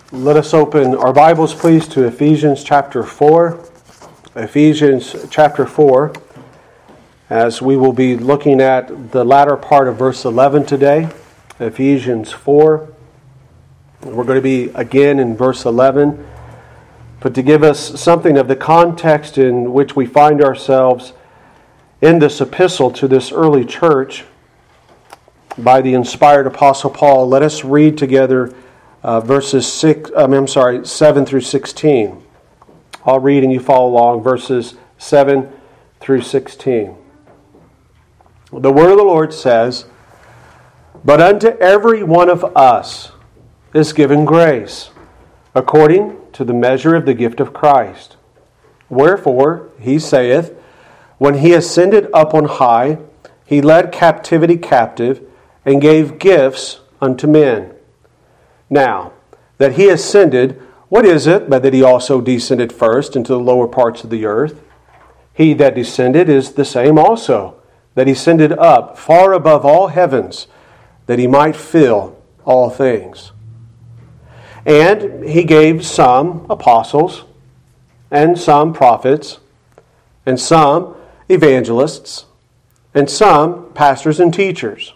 Let us open our Bibles, please, to Ephesians chapter 4. Ephesians chapter 4, as we will be looking at the latter part of verse 11 today. Ephesians 4. We're going to be again in verse 11. But to give us something of the context in which we find ourselves in this epistle to this early church by the inspired Apostle Paul, let us read together verses 7 through 16. I'll read and you follow along, verses 7 through 16. The word of the Lord says, "But unto every one of us is given grace, according to the measure of the gift of Christ. Wherefore, he saith, when he ascended up on high, he led captivity captive, and gave gifts unto men. Now, that he ascended, what is it but that he also descended first into the lower parts of the earth? He that descended is the same also, that ascended up far above all heavens, that he might fill all things. And he gave some apostles, and some prophets, and some evangelists, and some pastors and teachers,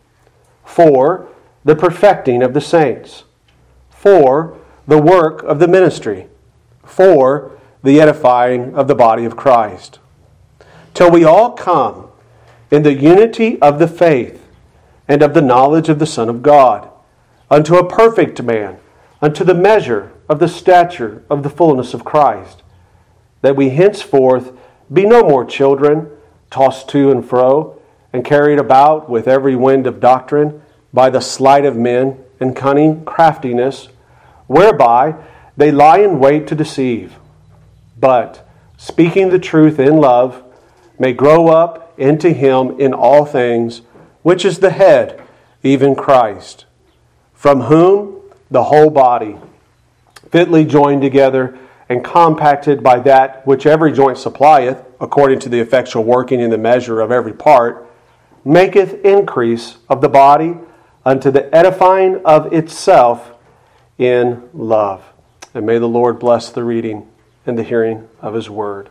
for the perfecting of the saints, for the work of the ministry, for the edifying of the body of Christ, till we all come in the unity of the faith and of the knowledge of the Son of God, unto a perfect man, unto the measure of the stature of the fullness of Christ, that we henceforth be no more children, tossed to and fro, and carried about with every wind of doctrine, by the sleight of men and cunning craftiness, whereby they lie in wait to deceive, but, speaking the truth in love, may grow up into him in all things, which is the head, even Christ, from whom the whole body, fitly joined together and compacted by that which every joint supplieth, according to the effectual working in the measure of every part, maketh increase of the body unto the edifying of itself in love." And may the Lord bless the reading and the hearing of His Word.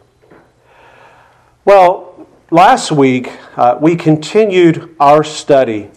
Well, last week we continued our study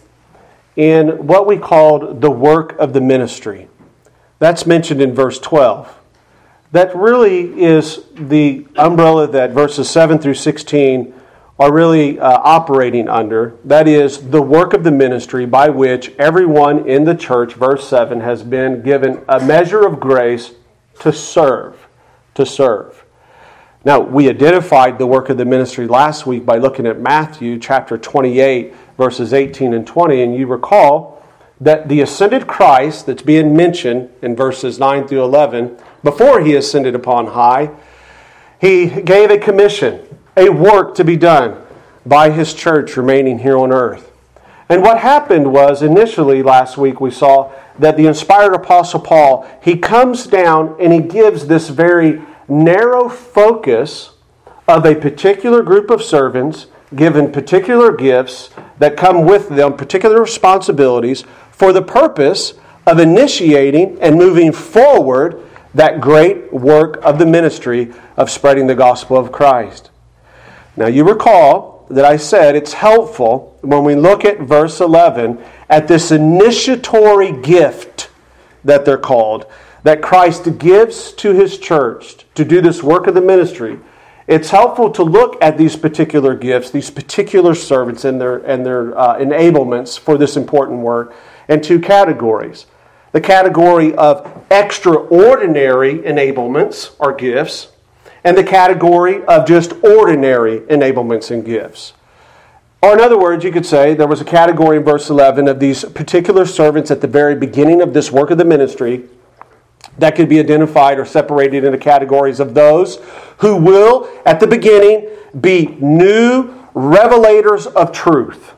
in what we called the work of the ministry. That's mentioned in verse 12. That really is the umbrella that verses 7 through 16 are really operating under. That is the work of the ministry by which everyone in the church, verse 7, has been given a measure of grace to serve. To serve. Now, we identified the work of the ministry last week by looking at Matthew chapter 28, verses 18 and 20, and you recall that the ascended Christ that's being mentioned in verses 9 through 11, before he ascended upon high, he gave a commission, a work to be done by his church remaining here on earth. And what happened was, initially last week we saw that the inspired Apostle Paul, he comes down and he gives this very narrow focus of a particular group of servants given particular gifts that come with them, particular responsibilities for the purpose of initiating and moving forward that great work of the ministry of spreading the gospel of Christ. Now you recall that I said it's helpful when we look at verse 11 at this initiatory gift that they're called, that Christ gives to His church to do this work of the ministry. It's helpful to look at these particular gifts, these particular servants and their enablements for this important work in two categories. The category of extraordinary enablements or gifts, and the category of just ordinary enablements and gifts. Or in other words, you could say there was a category in verse 11 of these particular servants at the very beginning of this work of the ministry that could be identified or separated into categories of those who will, at the beginning, be new revelators of truth.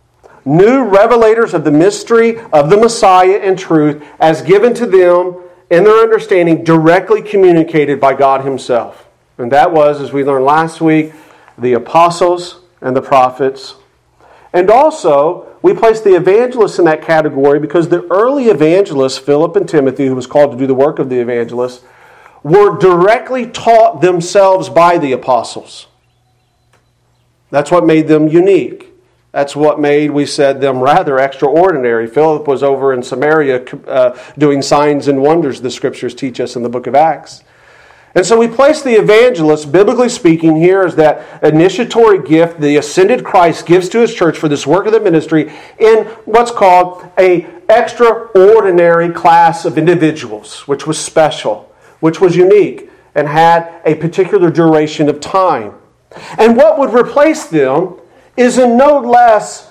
New revelators of the mystery of the Messiah and truth as given to them in their understanding, directly communicated by God Himself. And that was, as we learned last week, the apostles and the prophets. And also, we place the evangelists in that category because the early evangelists, Philip and Timothy, who was called to do the work of the evangelists, were directly taught themselves by the apostles. That's what made them unique. That's what made, we said, them rather extraordinary. Philip was over in Samaria doing signs and wonders, the Scriptures teach us in the book of Acts. And so we place the evangelists, biblically speaking, here as that initiatory gift the ascended Christ gives to His church for this work of the ministry in what's called an extraordinary class of individuals, which was special, which was unique, and had a particular duration of time. And what would replace them is a no less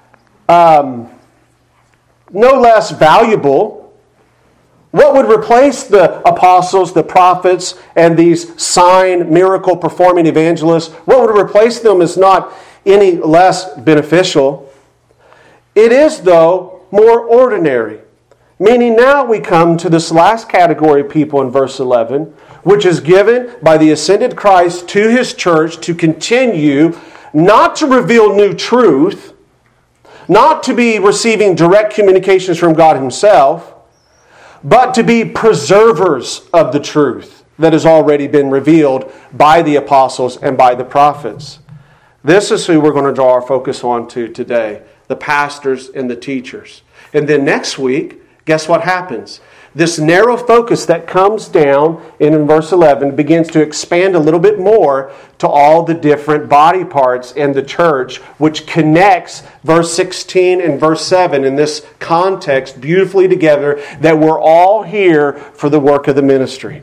valuable. What would replace the apostles, the prophets, and these sign, miracle performing evangelists, what would replace them is not any less beneficial. It is, though, more ordinary. Meaning now we come to this last category of people in verse 11, which is given by the ascended Christ to His church to continue, not to reveal new truth, not to be receiving direct communications from God Himself, but to be preservers of the truth that has already been revealed by the apostles and by the prophets. This is who we're going to draw our focus on to today, the pastors and the teachers. And then next week, guess what happens? This narrow focus that comes down in verse 11 begins to expand a little bit more to all the different body parts in the church, which connects verse 16 and verse 7 in this context beautifully together, that we're all here for the work of the ministry.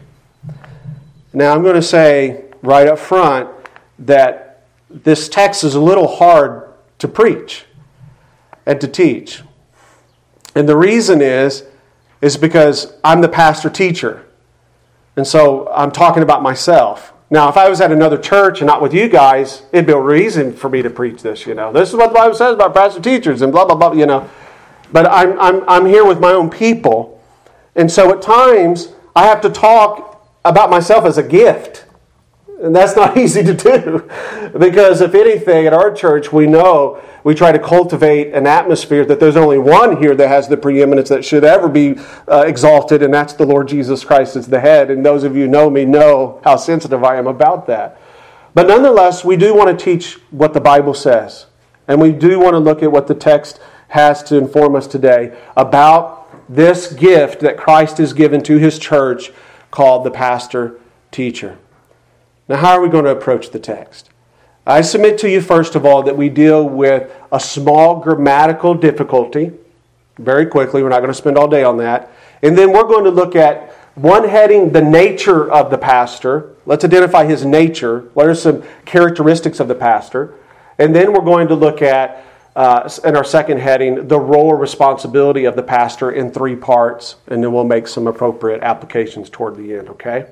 Now I'm going to say right up front that this text is a little hard to preach and to teach. And the reason is because I'm the pastor-teacher. And so I'm talking about myself. Now, if I was at another church and not with you guys, it'd be a reason for me to preach this, This is what the Bible says about pastor-teachers and blah, blah, blah, But I'm here with my own people. And so at times, I have to talk about myself as a gift. And that's not easy to do. Because if anything, at our church, we know we try to cultivate an atmosphere that there's only one here that has the preeminence that should ever be exalted, and that's the Lord Jesus Christ as the head. And those of you who know me know how sensitive I am about that. But nonetheless, we do want to teach what the Bible says. And we do want to look at what the text has to inform us today about this gift that Christ has given to His church called the pastor-teacher. Now, how are we going to approach the text? I submit to you, first of all, that we deal with a small grammatical difficulty very quickly. We're not going to spend all day on that. And then we're going to look at one heading, the nature of the pastor. Let's identify his nature. What are some characteristics of the pastor? And then we're going to look at, in our second heading, the role or responsibility of the pastor in 3 parts. And then we'll make some appropriate applications toward the end, okay?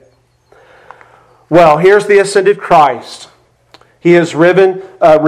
Well, here's the ascended Christ. He has risen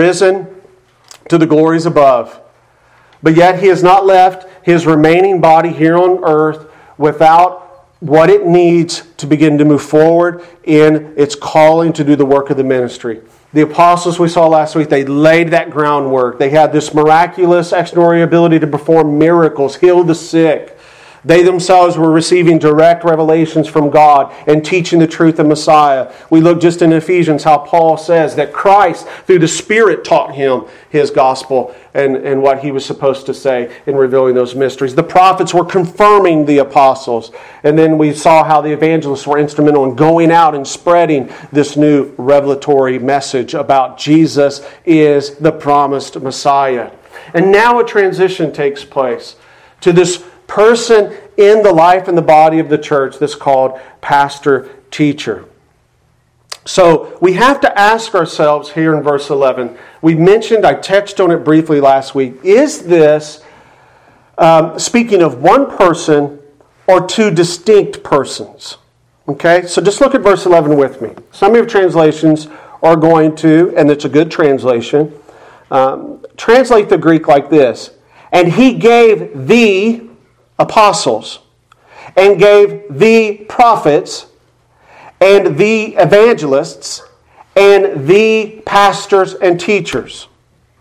to the glories above. But yet He has not left His remaining body here on earth without what it needs to begin to move forward in its calling to do the work of the ministry. The apostles we saw last week, they laid that groundwork. They had this miraculous extraordinary ability to perform miracles, heal the sick. They themselves were receiving direct revelations from God and teaching the truth of Messiah. We look just in Ephesians how Paul says that Christ, through the Spirit, taught him His gospel and what he was supposed to say in revealing those mysteries. The prophets were confirming the apostles. And then we saw how the evangelists were instrumental in going out and spreading this new revelatory message about Jesus is the promised Messiah. And now a transition takes place to this person in the life and the body of the church that's called pastor-teacher. So we have to ask ourselves here in verse 11. We mentioned, I touched on it briefly last week. Is this speaking of one person or 2 distinct persons? Okay, so just look at verse 11 with me. Some of your translations are going to, and it's a good translation, translate the Greek like this. And He gave the apostles, and gave the prophets, and the evangelists, and the pastors and teachers.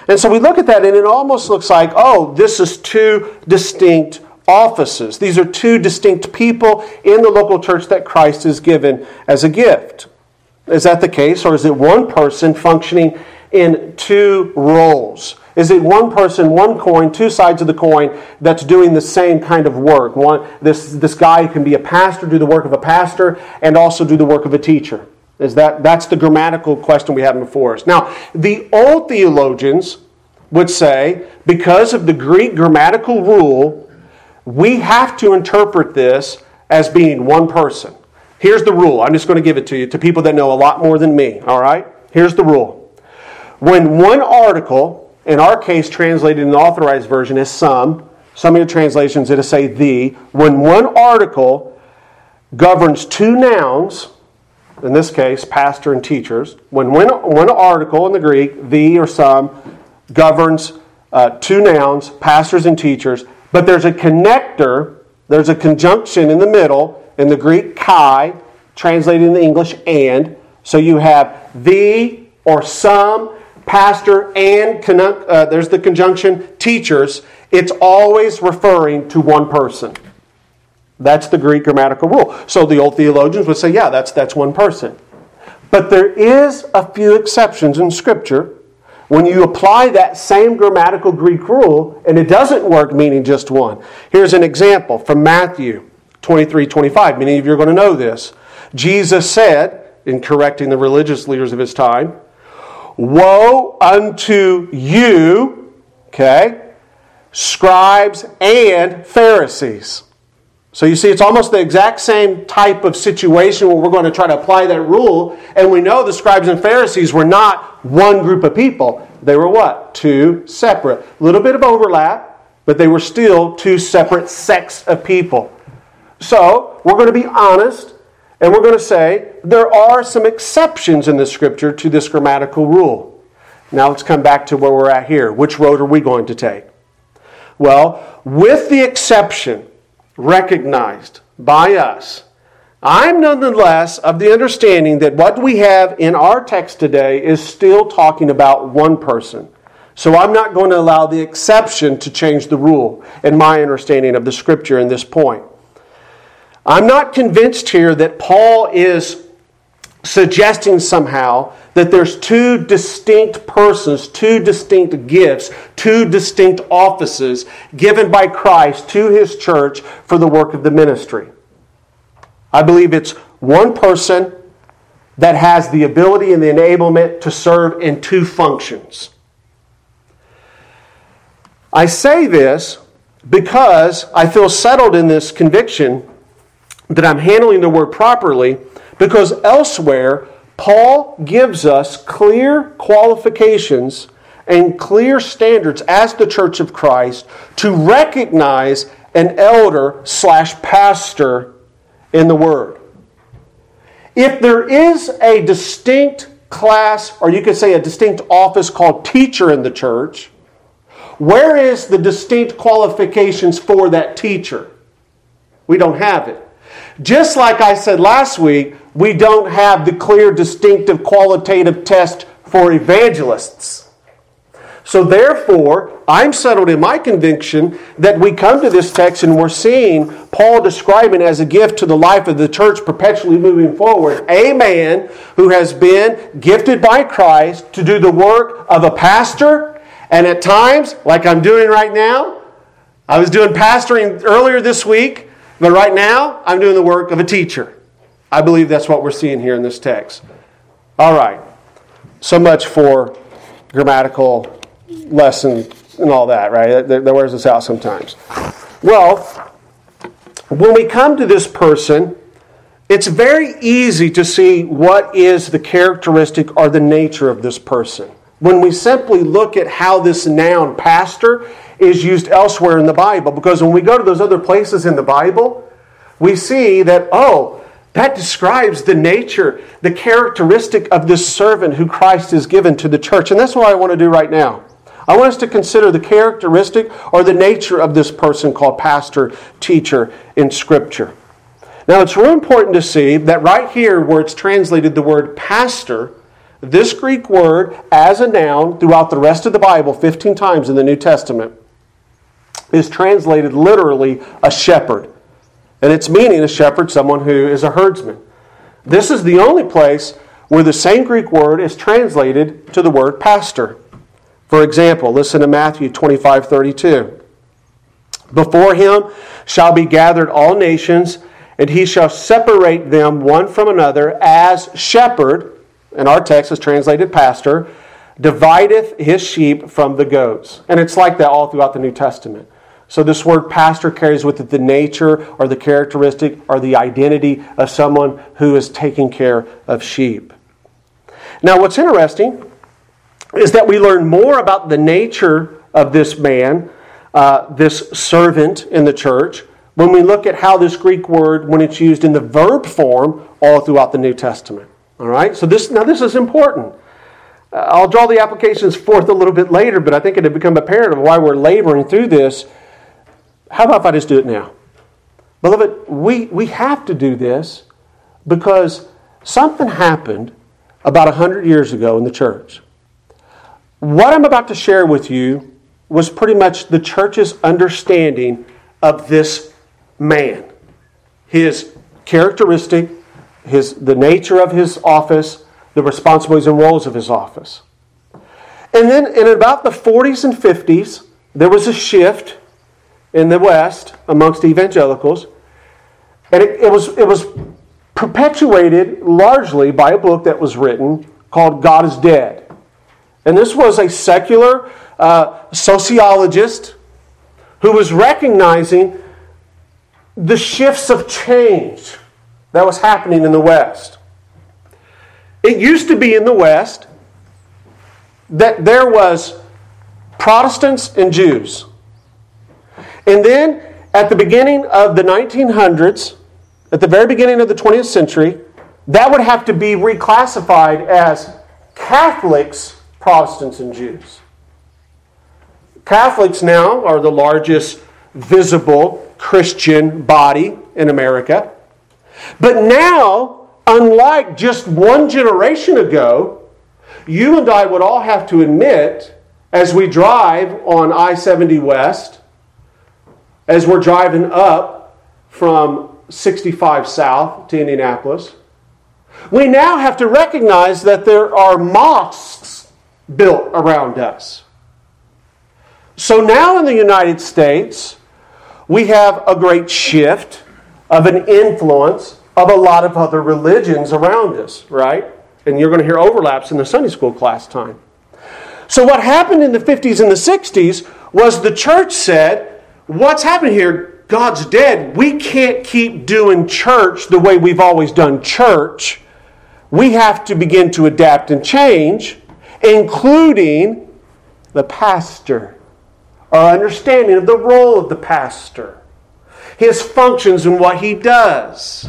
And so we look at that and it almost looks like, oh, this is two distinct offices. These are two distinct people in the local church that Christ has given as a gift. Is that the case? Or is it one person functioning in two roles? Is it one person, one coin, two sides of the coin that's doing the same kind of work? This guy can be a pastor, do the work of a pastor, and also do the work of a teacher. That's the grammatical question we have before us. Now, the old theologians would say, because of the Greek grammatical rule, we have to interpret this as being one person. Here's the rule. I'm just going to give it to you, to people that know a lot more than me. All right? Here's the rule. When one article, in our case translated in the Authorized Version as some of your translations it'll say the, when one article governs two nouns, in this case, pastor and teachers, when one article in the Greek, the or some, governs two nouns, pastors and teachers, but there's a connector, there's a conjunction in the middle, in the Greek, kai, translated in the English, and. So you have the or some, pastor, and there's the conjunction, teachers. It's always referring to one person. That's the Greek grammatical rule. So the old theologians would say, yeah, that's one person. But there is a few exceptions in Scripture when you apply that same grammatical Greek rule, and it doesn't work meaning just one. Here's an example from Matthew 23:25. Many of you are going to know this. Jesus said, in correcting the religious leaders of his time, "Woe unto you, scribes and Pharisees." So you see, it's almost the exact same type of situation where we're going to try to apply that rule. And we know the scribes and Pharisees were not one group of people. They were what? Two separate. A little bit of overlap, but they were still two separate sects of people. So we're going to be honest, and we're going to say there are some exceptions in the Scripture to this grammatical rule. Now let's come back to where we're at here. Which road are we going to take? Well, with the exception recognized by us, I'm nonetheless of the understanding that what we have in our text today is still talking about one person. So I'm not going to allow the exception to change the rule in my understanding of the Scripture in this point. I'm not convinced here that Paul is suggesting somehow that there's two distinct persons, two distinct gifts, two distinct offices given by Christ to His church for the work of the ministry. I believe it's one person that has the ability and the enablement to serve in two functions. I say this because I feel settled in this conviction that I'm handling the word properly, because elsewhere Paul gives us clear qualifications and clear standards as the Church of Christ to recognize an elder/pastor in the Word. If there is a distinct class, or you could say a distinct office called teacher in the church, where is the distinct qualifications for that teacher? We don't have it. Just like I said last week, we don't have the clear, distinctive, qualitative test for evangelists. So therefore, I'm settled in my conviction that we come to this text and we're seeing Paul describing as a gift to the life of the church perpetually moving forward a man who has been gifted by Christ to do the work of a pastor, and at times, like I'm doing right now, I was doing pastoring earlier this week, but right now, I'm doing the work of a teacher. I believe that's what we're seeing here in this text. All right. So much for grammatical lesson and all that, right? That wears us out sometimes. Well, when we come to this person, it's very easy to see what is the characteristic or the nature of this person. When we simply look at how this noun, pastor, is used elsewhere in the Bible. Because when we go to those other places in the Bible, we see that, that describes the nature, the characteristic of this servant who Christ has given to the church. And that's what I want to do right now. I want us to consider the characteristic or the nature of this person called pastor, teacher in Scripture. Now, it's real important to see that right here where it's translated the word pastor, This Greek word, as a noun, throughout the rest of the Bible, 15 times in the New Testament, is translated literally a shepherd. And its meaning, a shepherd, someone who is a herdsman. This is the only place where the same Greek word is translated to the word pastor. For example, listen to Matthew 25:32. Before him shall be gathered all nations, and he shall separate them one from another, as shepherd, and our text is translated pastor, divideth his sheep from the goats. And it's like that all throughout the New Testament. So this word pastor carries with it the nature or the characteristic or the identity of someone who is taking care of sheep. Now what's interesting is that we learn more about the nature of this man, this servant in the church, when we look at how this Greek word, when it's used in the verb form, all throughout the New Testament. All right? So this is important. I'll draw the applications forth a little bit later, but I think it had become apparent of why we're laboring through this. How about if I just do it now? Beloved, we have to do this because something happened about 100 years ago in the church. What I'm about to share with you was pretty much the church's understanding of this man. His characteristic, the nature of his office, the responsibilities and roles of his office. And then in about the 40s and 50s, there was a shift in the West amongst evangelicals. And it was perpetuated largely by a book that was written called God is Dead. And this was a secular sociologist who was recognizing the shifts of change that was happening in the West. It used to be in the West that there was Protestants and Jews. And then at the beginning of the 1900s, at the very beginning of the 20th century, that would have to be reclassified as Catholics, Protestants, and Jews. Catholics now are the largest visible Christian body in America. But now, unlike just one generation ago, you and I would all have to admit, as we drive on I-70 West, as we're driving up from 65 South to Indianapolis, we now have to recognize that there are mosques built around us. So now in the United States, we have a great shift of an influence of a lot of other religions around us, right? And you're going to hear overlaps in the Sunday school class time. So what happened in the 50s and the 60s was the church said, what's happening here? God's dead. We can't keep doing church the way we've always done church. We have to begin to adapt and change, including the pastor. Our understanding of the role of the pastor. His functions and what he does.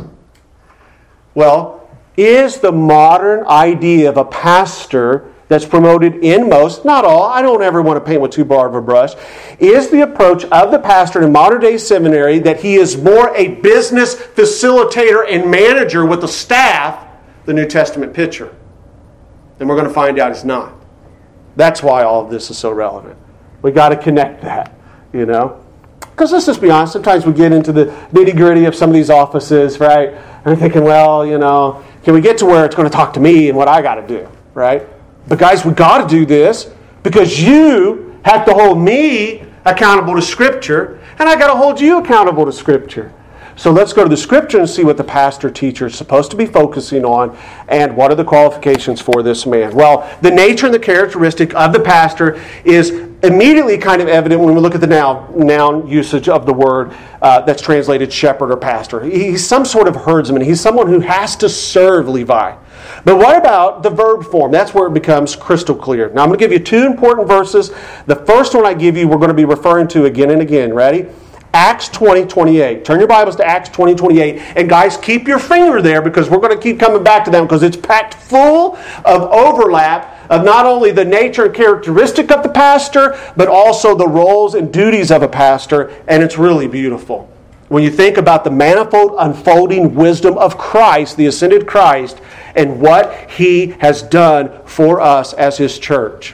Well, is the modern idea of a pastor that's promoted in most, not all, I don't ever want to paint with too broad of a brush, is the approach of the pastor in modern day seminary that he is more a business facilitator and manager with the staff, the New Testament picture. And we're going to find out he's not. That's why all of this is so relevant. We got to connect that, you know. Because let's just be honest, sometimes we get into the nitty-gritty of some of these offices, right? And we're thinking, well, you know, can we get to where it's going to talk to me and what I got to do, right? But guys, we got to do this because you have to hold me accountable to Scripture, and I got to hold you accountable to Scripture. So let's go to the Scripture and see what the pastor teacher is supposed to be focusing on and what are the qualifications for this man. Well, the nature and the characteristic of the pastor is immediately kind of evident when we look at the noun usage of the word that's translated shepherd or pastor. He's some sort of herdsman. He's someone who has to serve Levi. But what about the verb form? That's where it becomes crystal clear. Now I'm going to give you two important verses. The first one I give you we're going to be referring to again and again. Ready? Acts 20:28. Turn your Bibles to Acts 20:28. And guys, keep your finger there because we're going to keep coming back to them because it's packed full of overlap of not only the nature and characteristic of the pastor, but also the roles and duties of a pastor, and it's really beautiful. when you think about the manifold unfolding wisdom of Christ, the ascended Christ, and what He has done for us as His church.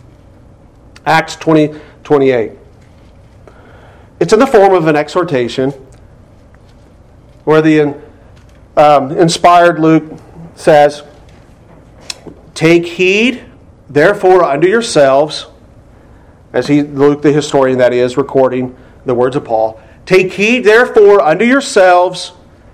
Acts 20:28. It's in the form of an exhortation where the inspired Luke says, "Take heed, therefore, unto yourselves," as Luke the historian that is, recording the words of Paul, "Take heed, therefore, unto yourselves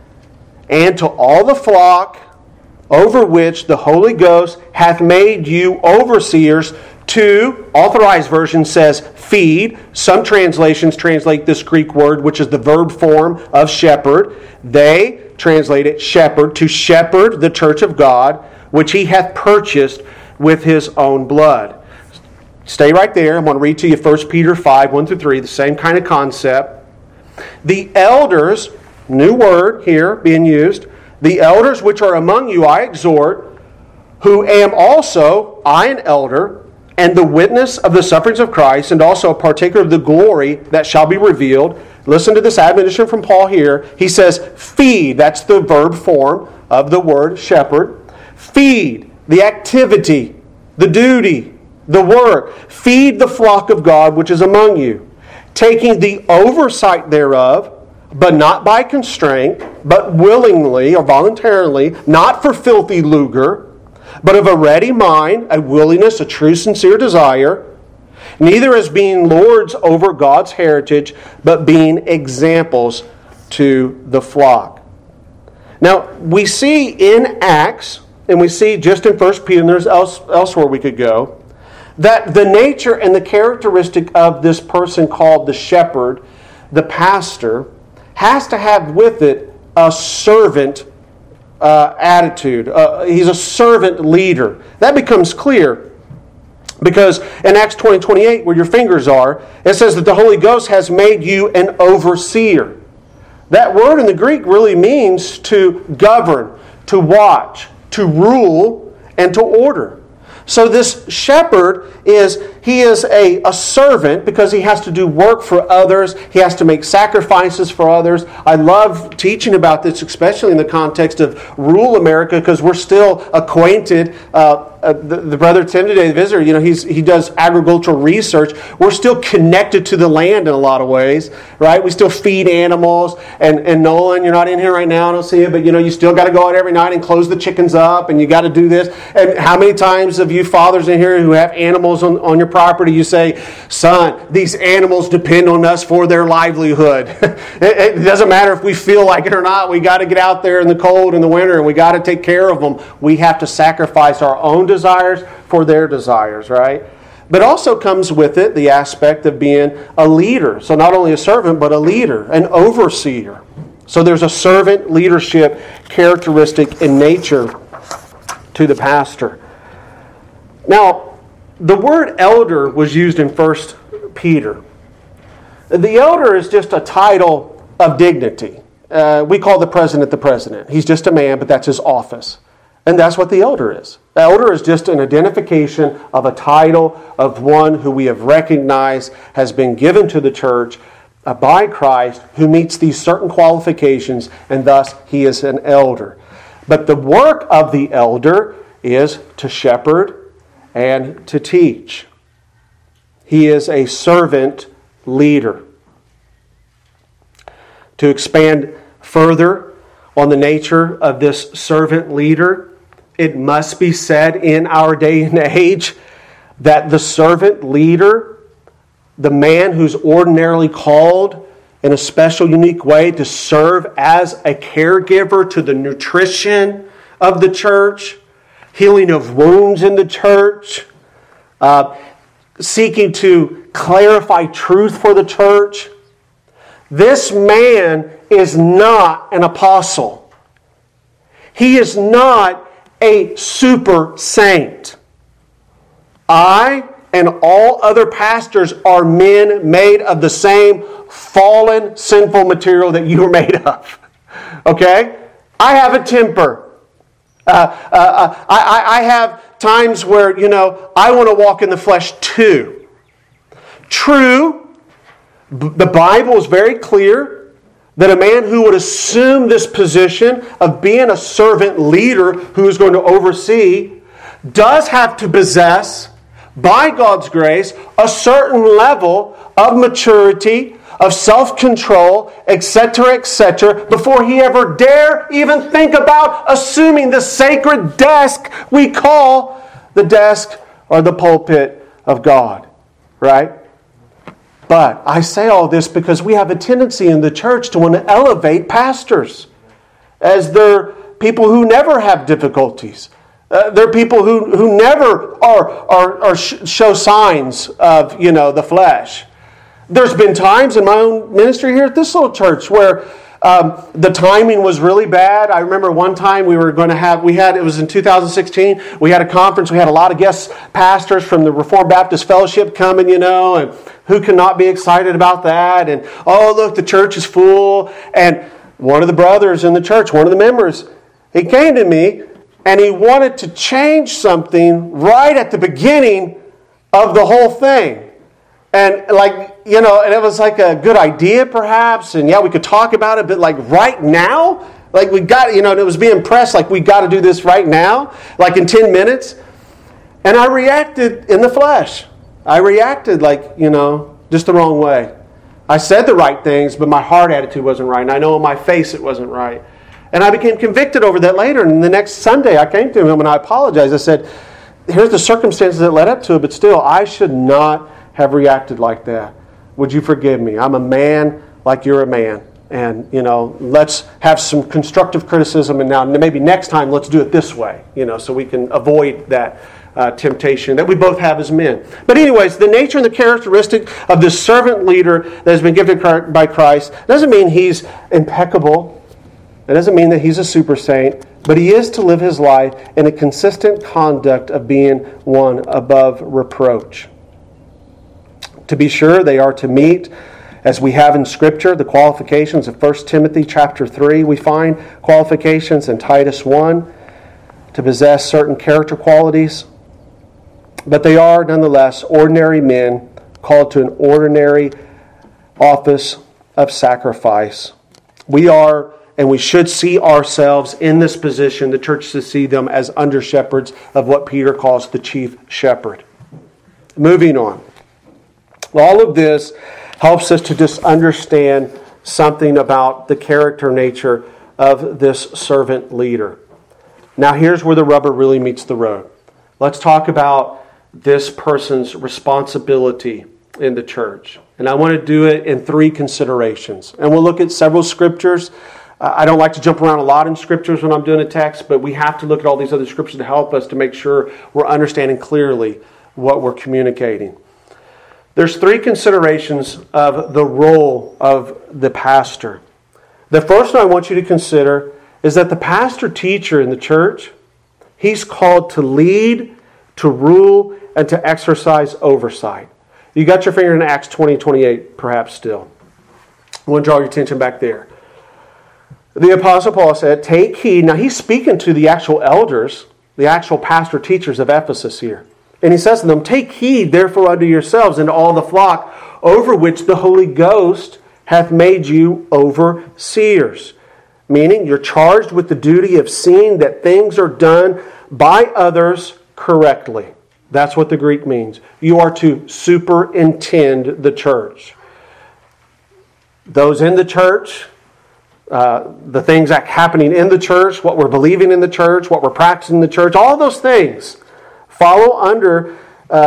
and to all the flock over which the Holy Ghost hath made you overseers to," Authorized Version says feed. Some translations translate this Greek word, which is the verb form of shepherd. They translate it shepherd, to shepherd the church of God, which He hath purchased with His own blood. Stay right there. I'm going to read to you 1 Peter 5, 1-3, the same kind of concept. "The elders," new word here being used, "the elders which are among you I exhort, who am also I an elder, and the witness of the sufferings of Christ, and also a partaker of the glory that shall be revealed." Listen to this admonition from Paul here. He says, feed. That's the verb form of the word shepherd. Feed, the activity, the duty, the work. Feed the flock of God which is among you, taking the oversight thereof, but not by constraint, but willingly or voluntarily, not for filthy lucre, but of a ready mind, a willingness, a true sincere desire, neither as being lords over God's heritage, but being examples to the flock. Now, we see in Acts, and we see just in 1 Peter, and there's elsewhere we could go, that the nature and the characteristic of this person called the shepherd, the pastor, has to have with it a servant attitude. He's a servant leader. That becomes clear because in Acts 20:28, where your fingers are, it says that the Holy Ghost has made you an overseer. That word in the Greek really means to govern, to watch, to rule, and to order. So this shepherd is a servant because he has to do work for others. He has to make sacrifices for others. I love teaching about this, especially in the context of rural America, because we're still acquainted. The brother Tim today, the visitor, he does agricultural research. We're still connected to the land in a lot of ways, right? We still feed animals. And Nolan, you're not in here right now, I don't see you, but you still got to go out every night and close the chickens up, and you got to do this. And how many times have you fathers in here who have animals on your property, you say, "Son, these animals depend on us for their livelihood." It doesn't matter if we feel like it or not. We got to get out there in the cold in the winter, and we got to take care of them. We have to sacrifice our own desires for their desires, right? But also comes with it the aspect of being a leader. So not only a servant, but a leader, an overseer. So there's a servant leadership characteristic in nature to the pastor. Now, the word elder was used in 1 Peter. The elder is just a title of dignity. We call the president the president. He's just a man, but that's his office. And that's what the elder is. The elder is just an identification of a title of one who we have recognized has been given to the church by Christ, who meets these certain qualifications, and thus he is an elder. But the work of the elder is to shepherd and to teach. He is a servant leader. To expand further on the nature of this servant leader, it must be said in our day and age that the servant leader, the man who's ordinarily called in a special, unique way to serve as a caregiver to the nutrition of the church, healing of wounds in the church, seeking to clarify truth for the church. This man is not an apostle. He is not a super saint. I and all other pastors are men made of the same fallen, sinful material that you are made of. Okay? I have a temper. I have times where, I want to walk in the flesh too. True, the Bible is very clear that a man who would assume this position of being a servant leader who is going to oversee does have to possess, by God's grace, a certain level of maturity, of self-control, etc., before he ever dare even think about assuming the sacred desk we call the desk or the pulpit of God. Right? But I say all this because we have a tendency in the church to want to elevate pastors as they're people who never have difficulties. They're people who never show signs of, the flesh. There's been times in my own ministry here at this little church where the timing was really bad. I remember one time it was in 2016, we had a conference, we had a lot of guest pastors from the Reformed Baptist Fellowship coming, and who cannot be excited about that? And, oh, look, the church is full. And one of the brothers in the church, one of the members, he came to me and he wanted to change something right at the beginning of the whole thing. And and it was like a good idea perhaps. And yeah, we could talk about it, but like right now, like we got, and it was being pressed like we got to do this right now, like in 10 minutes. And I reacted in the flesh. I reacted just the wrong way. I said the right things, but my heart attitude wasn't right. And I know on my face it wasn't right. And I became convicted over that later. And the next Sunday I came to him and I apologized. I said, here's the circumstances that led up to it, but still, I should not have reacted like that. Would you forgive me? I'm a man like you're a man. And, let's have some constructive criticism. And now maybe next time let's do it this way, so we can avoid that temptation that we both have as men. But anyways, the nature and the characteristic of this servant leader that has been given by Christ doesn't mean he's impeccable. It doesn't mean that he's a super saint, but he is to live his life in a consistent conduct of being one above reproach. To be sure, they are to meet, as we have in Scripture, the qualifications of 1 Timothy chapter 3. We find qualifications in Titus 1 to possess certain character qualities. But they are, nonetheless, ordinary men called to an ordinary office of sacrifice. We are, and we should see ourselves in this position, the church to see them as under-shepherds of what Peter calls the chief shepherd. Moving on. All of this helps us to just understand something about the character nature of this servant leader. Now here's where the rubber really meets the road. Let's talk about this person's responsibility in the church. And I want to do it in 3 considerations. And we'll look at several scriptures. I don't like to jump around a lot in scriptures when I'm doing a text, but we have to look at all these other scriptures to help us to make sure we're understanding clearly what we're communicating. There's 3 considerations of the role of the pastor. The first one I want you to consider is that the pastor teacher in the church, he's called to lead, to rule, and to exercise oversight. You got your finger in Acts 20:28, perhaps still. I want to draw your attention back there. The Apostle Paul said, take heed. Now he's speaking to the actual elders, the actual pastor teachers of Ephesus here. And he says to them, take heed therefore unto yourselves and to all the flock over which the Holy Ghost hath made you overseers. Meaning you're charged with the duty of seeing that things are done by others correctly. That's what the Greek means. You are to superintend the church. Those in the church, the things that are happening in the church, what we're believing in the church, what we're practicing in the church, all those things fall under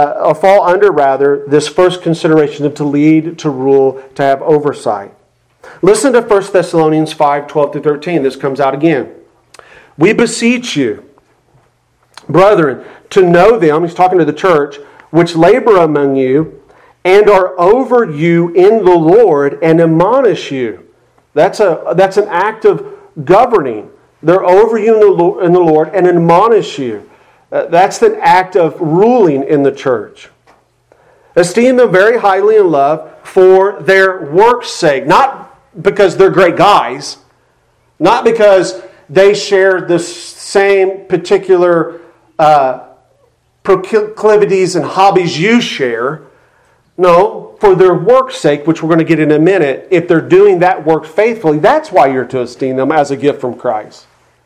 this first consideration of to lead, to rule, to have oversight. Listen to 1 Thessalonians 5:12-13. This comes out again. We beseech you, brethren, to know them, he's talking to the church, which labor among you and are over you in the Lord and admonish you. That's an act of governing. They're over you in the Lord and admonish you. That's an act of ruling in the church. Esteem them very highly in love for their work's sake. Not because they're great guys. Not because they share the same particular proclivities and hobbies you share. No, for their work's sake, which we're going to get in a minute, if they're doing that work faithfully, that's why you're to esteem them as a gift from Christ.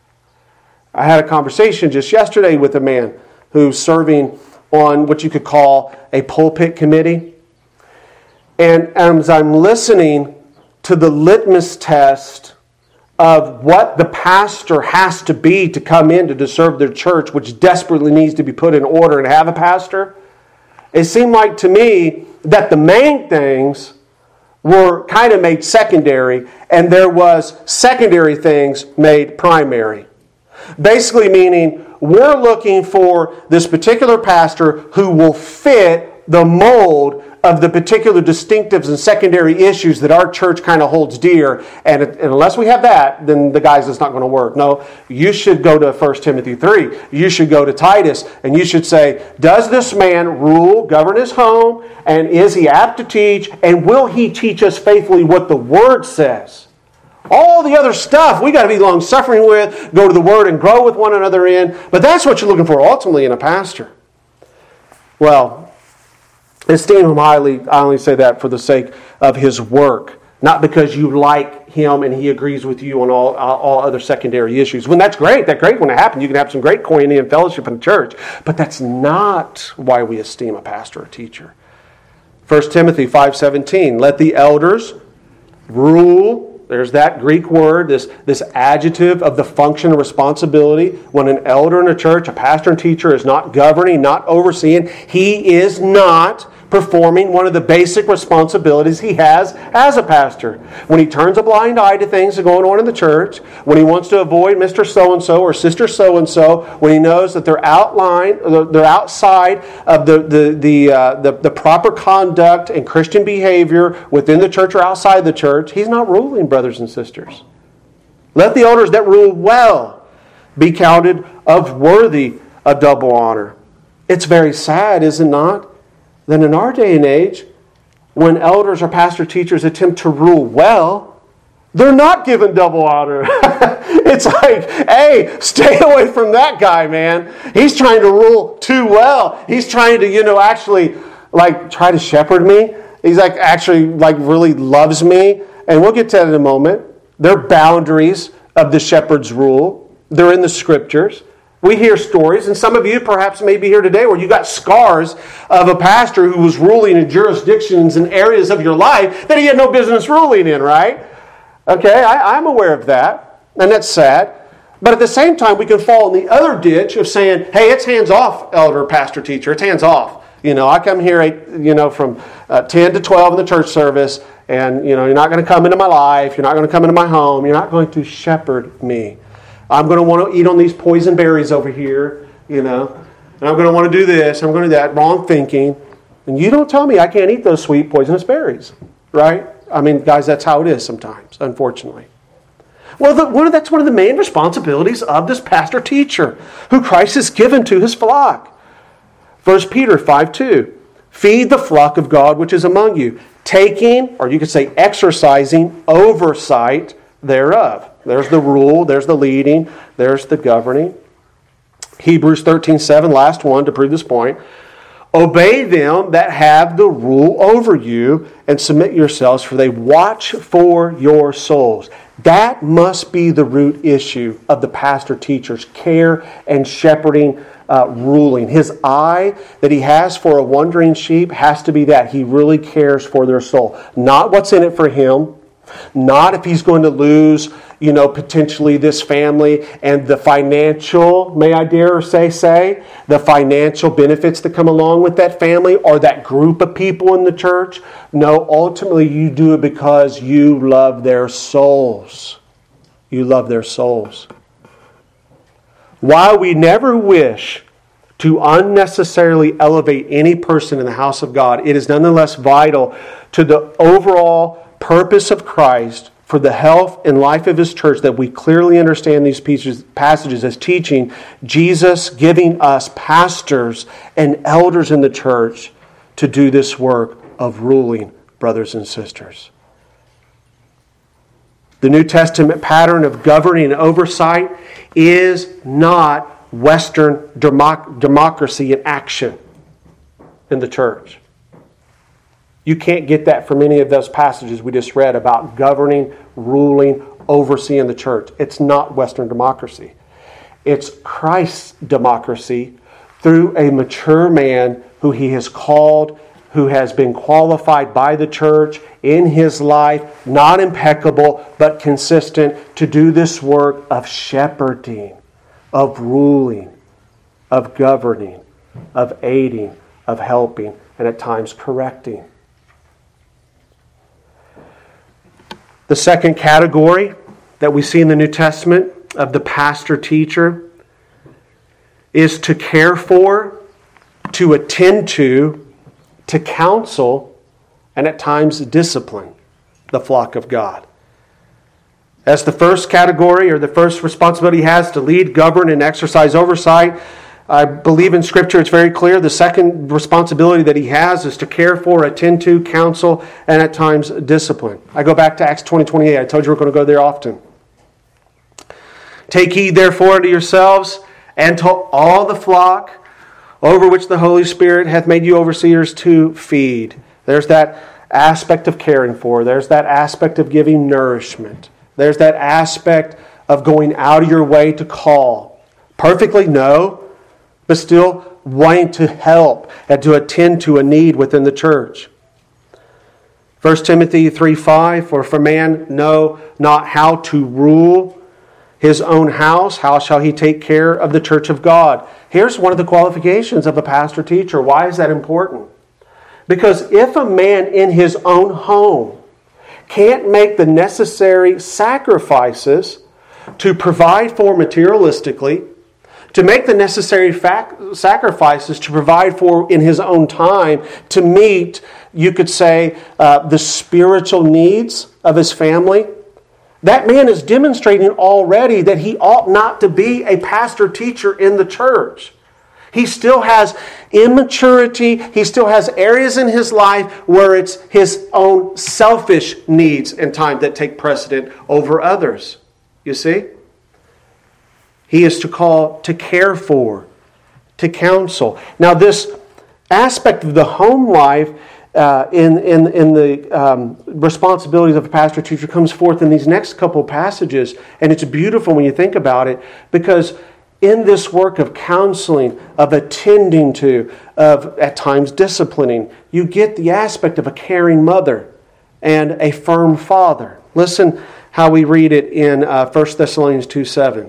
I had a conversation just yesterday with a man who's serving on what you could call a pulpit committee. And as I'm listening to the litmus test of what the pastor has to be to come in to serve their church, which desperately needs to be put in order and have a pastor, it seemed like to me that the main things were kind of made secondary, and there was secondary things made primary. Basically meaning, we're looking for this particular pastor who will fit the mold of the particular distinctives and secondary issues that our church kind of holds dear. And unless we have that, then the guy's just not going to work. No, you should go to 1 Timothy 3. You should go to Titus. And you should say, does this man rule, govern his home? And is he apt to teach? And will he teach us faithfully what the Word says? All the other stuff we got to be long-suffering with, go to the Word and grow with one another in. But that's what you're looking for ultimately in a pastor. Well, esteem him highly. I only say that for the sake of his work. Not because you like him and he agrees with you on all other secondary issues. When that's great when it happens. You can have some great koinonia and fellowship in the church. But that's not why we esteem a pastor or teacher. 1 Timothy 5:17. Let the elders rule. There's that Greek word, this adjective of the function and responsibility. When an elder in a church, a pastor and teacher is not governing, not overseeing, he is not performing one of the basic responsibilities he has as a pastor. When he turns a blind eye to things that are going on in the church, when he wants to avoid Mr. So-and-so or Sister So-and-so, when he knows that they're outside of the proper conduct and Christian behavior within the church or outside the church, he's not ruling, brothers and sisters. Let the elders that rule well be counted of worthy of double honor. It's very sad, is it not? Then in our day and age, when elders or pastor teachers attempt to rule well, they're not given double honor. It's like, hey, stay away from that guy, man. He's trying to rule too well. He's trying to, actually, try to shepherd me. He's actually really loves me. And we'll get to that in a moment. There are boundaries of the shepherd's rule. They're in the scriptures. We hear stories, and some of you perhaps may be here today where you got scars of a pastor who was ruling in jurisdictions and areas of your life that he had no business ruling in, right? Okay, I'm aware of that, and that's sad. But at the same time, we can fall in the other ditch of saying, hey, it's hands off, elder, pastor, teacher. It's hands off. I come here, from 10 to 12 in the church service, and, you're not going to come into my life. You're not going to come into my home. You're not going to shepherd me. I'm going to want to eat on these poison berries over here, and I'm going to want to do this, I'm going to do that. Wrong thinking. And you don't tell me I can't eat those sweet poisonous berries, right? I mean, guys, that's how it is sometimes, unfortunately. Well, that's one of the main responsibilities of this pastor-teacher who Christ has given to his flock. 1 Peter 5:2, feed the flock of God which is among you, taking, or you could say exercising, oversight thereof. There's the rule, there's the leading, there's the governing. Hebrews 13:7, last one to prove this point. Obey them that have the rule over you and submit yourselves, for they watch for your souls. That must be the root issue of the pastor-teacher's care and shepherding ruling. His eye that he has for a wandering sheep has to be that. He really cares for their soul. Not what's in it for him. Not if he's going to lose, potentially this family and the financial, may I dare say, the financial benefits that come along with that family or that group of people in the church. No, ultimately you do it because you love their souls. You love their souls. While we never wish to unnecessarily elevate any person in the house of God, it is nonetheless vital to the overall purpose of Christ for the health and life of His church that we clearly understand these passages as teaching Jesus giving us pastors and elders in the church to do this work of ruling, brothers and sisters. The New Testament pattern of governing and oversight is not Western democracy in action in the church. You can't get that from any of those passages we just read about governing, ruling, overseeing the church. It's not Western democracy. It's Christ's democracy through a mature man who he has called, who has been qualified by the church in his life, not impeccable, but consistent, to do this work of shepherding, of ruling, of governing, of aiding, of helping, and at times correcting. The second category that we see in the New Testament of the pastor-teacher is to care for, to attend to counsel, and at times discipline the flock of God. As the first category or the first responsibility he has to lead, govern, and exercise oversight, I believe in Scripture it's very clear the second responsibility that he has is to care for, attend to, counsel, and at times discipline. I go back to Acts 20:28. I told you we're going to go there often. Take heed therefore unto yourselves and to all the flock over which the Holy Spirit hath made you overseers to feed. There's that aspect of caring for. There's that aspect of giving nourishment. There's that aspect of going out of your way to call. Perfectly no, but still wanting to help and to attend to a need within the church. 1 Timothy 3:5, for if a man know not how to rule his own house, how shall he take care of the church of God? Here's one of the qualifications of a pastor-teacher. Why is that important? Because if a man in his own home can't make the necessary sacrifices to provide for materialistically, to make the necessary sacrifices to provide for in his own time, to meet, you could say, the spiritual needs of his family, that man is demonstrating already that he ought not to be a pastor-teacher in the church. He still has immaturity. He still has areas in his life where it's his own selfish needs and time that take precedent over others. You see? He is to call, to care for, to counsel. Now this aspect of the home life in the responsibilities of a pastor-teacher comes forth in these next couple of passages. And it's beautiful when you think about it, because in this work of counseling, of attending to, of at times disciplining, you get the aspect of a caring mother and a firm father. Listen how we read it in 1 Thessalonians 2:7.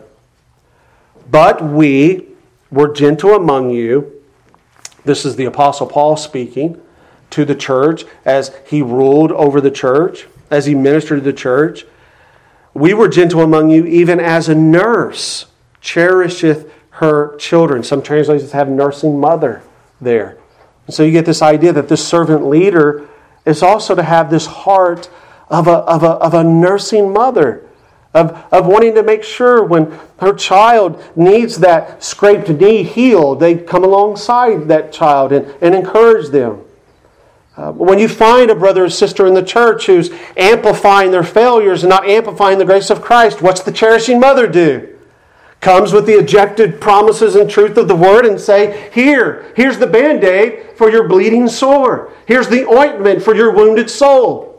But we were gentle among you. This is the Apostle Paul speaking to the church as he ruled over the church, as he ministered to the church. We were gentle among you, even as a nurse cherisheth her children. Some translations have nursing mother there. And so you get this idea that this servant leader is also to have this heart of a nursing mother, of wanting to make sure when her child needs that scraped knee healed, they come alongside that child and encourage them. When you find a brother or sister in the church who's amplifying their failures and not amplifying the grace of Christ, what's the cherishing mother do? Comes with the ejected promises and truth of the Word and say, here's the Band-Aid for your bleeding sore. Here's the ointment for your wounded soul.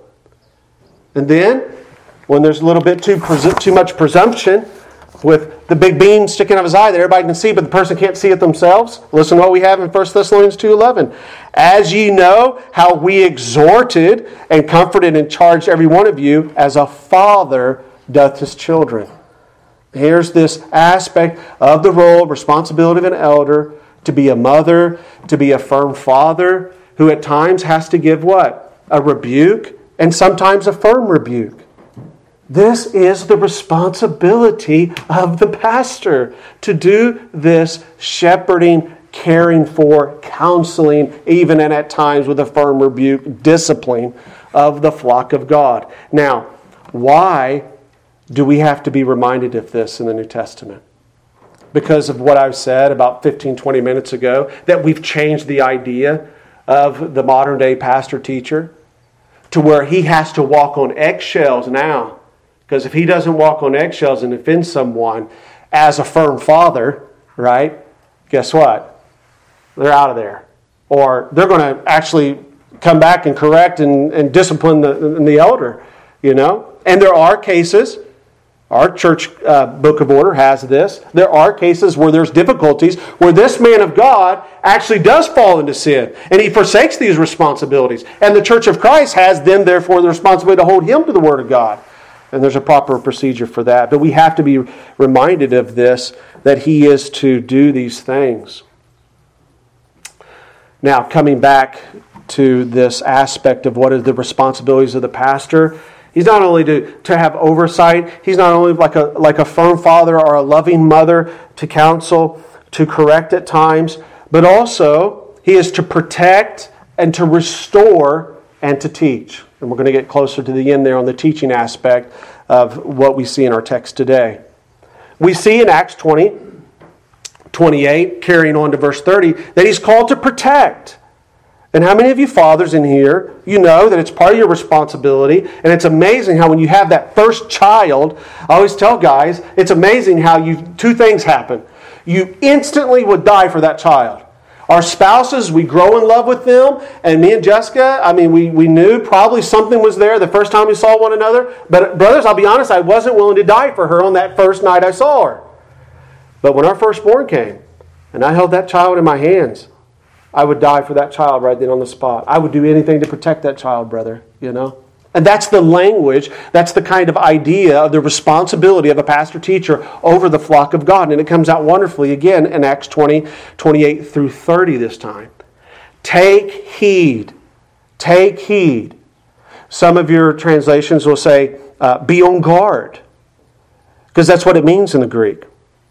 And then, when there's a little bit too much presumption, with the big beam sticking out of his eye that everybody can see, but the person can't see it themselves. Listen to what we have in 1 Thessalonians 2:11. As ye know how we exhorted and comforted and charged every one of you as a father doth his children. Here's this aspect of the role, responsibility of an elder, to be a mother, to be a firm father, who at times has to give what? A rebuke, and sometimes a firm rebuke. This is the responsibility of the pastor, to do this shepherding, caring for, counseling, even and at times with a firm rebuke, discipline of the flock of God. Now, why do we have to be reminded of this in the New Testament? Because of what I've said about 15, 20 minutes ago, that we've changed the idea of the modern day pastor-teacher to where he has to walk on eggshells now. Because if he doesn't walk on eggshells and offend someone as a firm father, right, guess what? They're out of there. Or they're going to actually come back and correct and discipline the elder, And there are cases, our church book of order has this, there are cases where there's difficulties, where this man of God actually does fall into sin, and he forsakes these responsibilities. And the Church of Christ has then, therefore, the responsibility to hold him to the Word of God. And there's a proper procedure for that. But we have to be reminded of this, that he is to do these things. Now, coming back to this aspect of what are the responsibilities of the pastor, he's not only to have oversight, he's not only like a firm father or a loving mother to counsel, to correct at times, but also he is to protect and to restore and to teach. And we're going to get closer to the end there on the teaching aspect of what we see in our text today. We see in Acts 20:28, carrying on to verse 30, that he's called to protect. And how many of you fathers in here, you know that it's part of your responsibility, and it's amazing how when you have that first child, I always tell guys, it's amazing how two things happen. You instantly would die for that child. Our spouses, we grow in love with them, and me and Jessica, we knew probably something was there the first time we saw one another, but brothers, I'll be honest, I wasn't willing to die for her on that first night I saw her. But when our firstborn came, and I held that child in my hands, I would die for that child right then on the spot. I would do anything to protect that child, brother, And that's the language, that's the kind of idea of the responsibility of a pastor-teacher over the flock of God. And it comes out wonderfully again in Acts 20:28 through 30 this time. Take heed. Take heed. Some of your translations will say, be on guard. Because that's what it means in the Greek.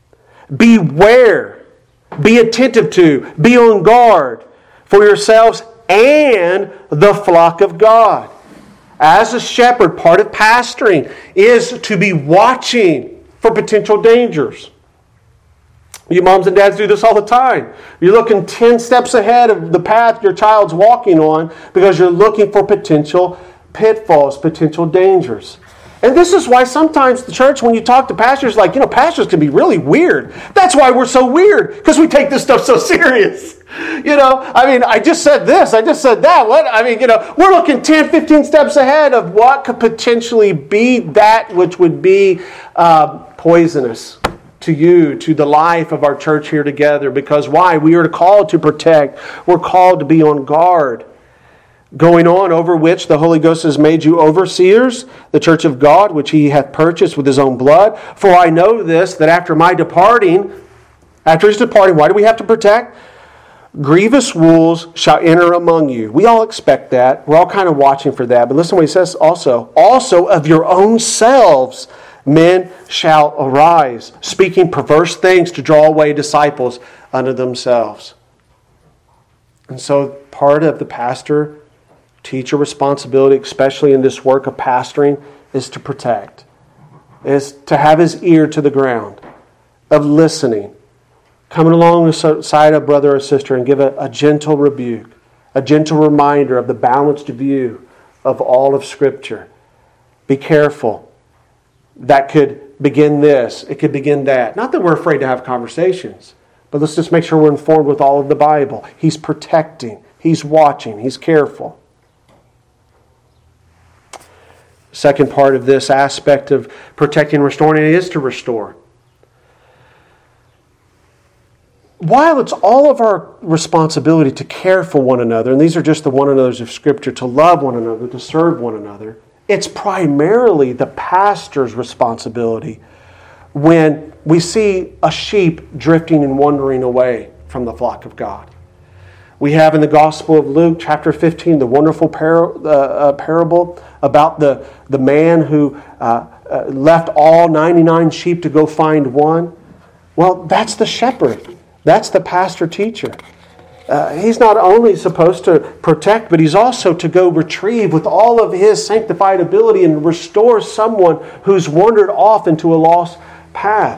Beware. Be attentive to. Be on guard for yourselves and the flock of God. As a shepherd, part of pastoring is to be watching for potential dangers. You moms and dads do this all the time. You're looking 10 steps ahead of the path your child's walking on because you're looking for potential pitfalls, potential dangers. And this is why sometimes the church, when you talk to pastors, pastors can be really weird. That's why we're so weird, because we take this stuff so serious. I just said this, I just said that. We're looking 10, 15 steps ahead of what could potentially be that which would be poisonous to you, to the life of our church here together. Because why? We are called to protect. We're called to be on guard. Going on, over which the Holy Ghost has made you overseers, the church of God, which he hath purchased with his own blood. For I know this, that after his departing, why do we have to protect? Grievous wolves shall enter among you. We all expect that. We're all kind of watching for that. But listen to what he says also. Also of your own selves men shall arise, speaking perverse things to draw away disciples unto themselves. And so part of the pastor-teacher responsibility, especially in this work of pastoring, is to protect. Is to have his ear to the ground, of listening. Coming alongside a brother or sister and give a gentle rebuke, a gentle reminder of the balanced view of all of Scripture. Be careful. That could begin this. It could begin that. Not that we're afraid to have conversations, but let's just make sure we're informed with all of the Bible. He's protecting. He's watching. He's careful. Second part of this aspect of protecting and restoring is to restore. While it's all of our responsibility to care for one another, and these are just the one another's of Scripture, to love one another, to serve one another, it's primarily the pastor's responsibility when we see a sheep drifting and wandering away from the flock of God. We have in the Gospel of Luke, chapter 15, the wonderful parable about the man who left all 99 sheep to go find one. Well, that's the shepherd. That's the pastor-teacher. He's not only supposed to protect, but he's also to go retrieve with all of his sanctified ability and restore someone who's wandered off into a lost path.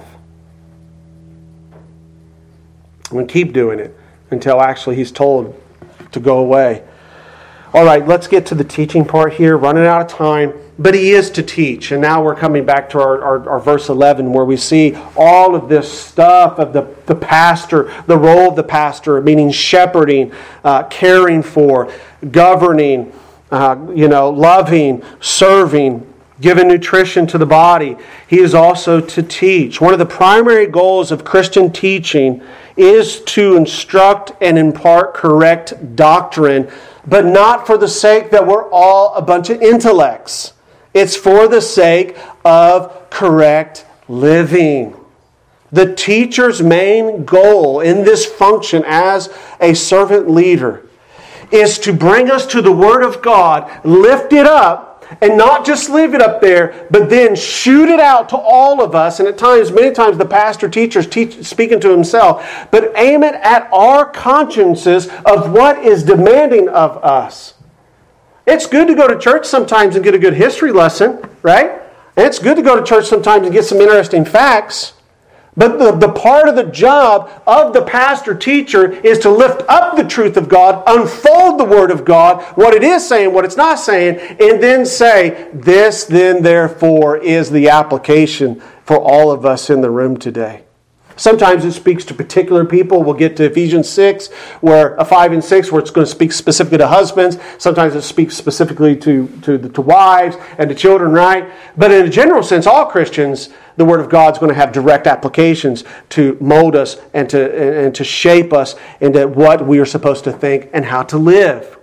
And keep doing it until actually he's told to go away. All right, let's get to the teaching part here. Running out of time. but He is to teach. And now we're coming back to our verse 11 where we see all of this stuff of the pastor, the role of the pastor, meaning shepherding, caring for, governing, loving, serving, giving nutrition to the body. He is also to teach. One of the primary goals of Christian teaching is to instruct and impart correct doctrine, but not for the sake that we're all a bunch of intellects. It's for the sake of correct living. The teacher's main goal in this function as a servant leader is to bring us to the Word of God, lift it up, and not just leave it up there, but then shoot it out to all of us. And at times, many times, the pastor teacher's speaking to himself, but aim it at our consciences of what is demanding of us. It's good to go to church sometimes and get a good history lesson, right? And it's good to go to church sometimes and get some interesting facts. But the part of the job of the pastor-teacher is to lift up the truth of God, unfold the Word of God, what it is saying, what it's not saying, and then say, this then therefore is the application for all of us in the room today. Sometimes it speaks to particular people. We'll get to Ephesians 6, 5 and 6, where it's going to speak specifically to husbands. Sometimes it speaks specifically to wives and to children, right? But in a general sense, all Christians, the Word of God is going to have direct applications to mold us and to shape us into what we are supposed to think and how to live.